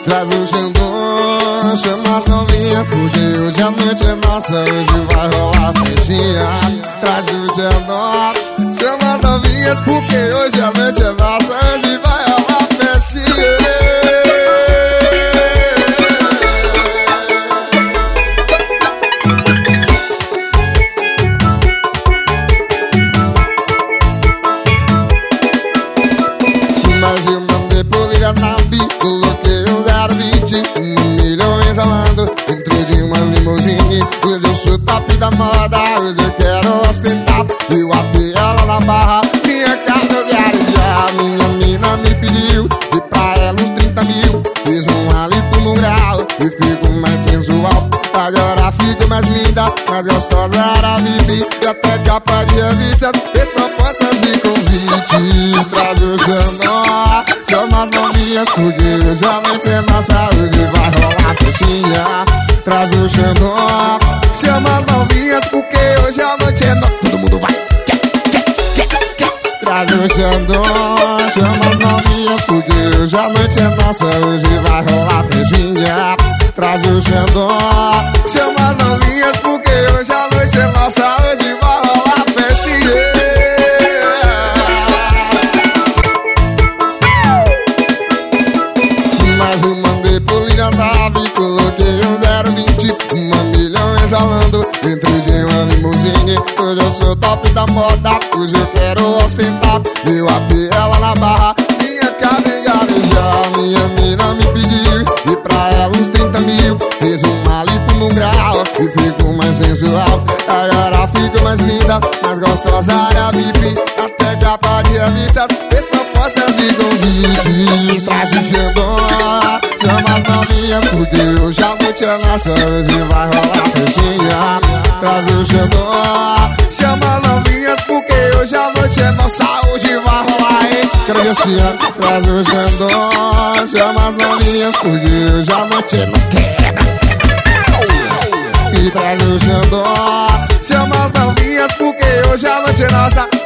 Traz o Xandão, chama as novinhas, porque hoje a noite é nossa, hoje vai rolar festinha. Traz o Xandão, chama as novinhas, porque hoje a noite é nossa, hoje vai rolar festinha. Mas eu mandei por ligar na bi, coloquei um 020, 1 milhão exalando dentro de uma limusine. Hoje eu sou top da moda, hoje eu quero ostentar. E o AP ela na barra, minha casa eu viajar. Minha mina me pediu, e pra ela uns 30 mil. Fiz um hálito no grau e fico mais sensual. Agora fico mais linda, mais gostosa era Bibi. E até capa de revistas, fez propostas e convites. Traz o Xandão, chama as novinhas, porque hoje a noite é nossa, hoje vai rolar festinha. Traz o Xandão, chama as novinhas, porque hoje a noite é nossa. Todo mundo vai. Traz o Xandão, chama as novinhas, porque hoje a noite é nossa, hoje vai rolar festinha. Traz o Xandão, chama as novinhas, porque hoje a noite é nossa, hoje vai rolar festinha. Mas eu mandei por linha nave, coloquei um 020, 1 milhão exalando dentro de uma limusine. Hoje eu sou top da moda, hoje eu quero ostentar. E o AP ela na barra, minha casa em garejar. Minha mina me pediu, e pra ela uns 30 mil. Fiz uma lipo no grau e fico mais sensual. Agora fico mais linda, mais gostosa era Bibi. Até capa de revista, fez propostas e convites. Traz o Xandão, chama as novinhas, porque hoje a noite é nossa, hoje vai rolar festinha. Traz o Xandão, chama as novinhas, porque hoje a noite é nossa, hoje vai rolar, hein? Quero ver assim, ó. Traz o Xandão, chama as novinhas, porque hoje a noite é nossa. E traz o Xandão, chama as novinhas, porque hoje a noite é nossa.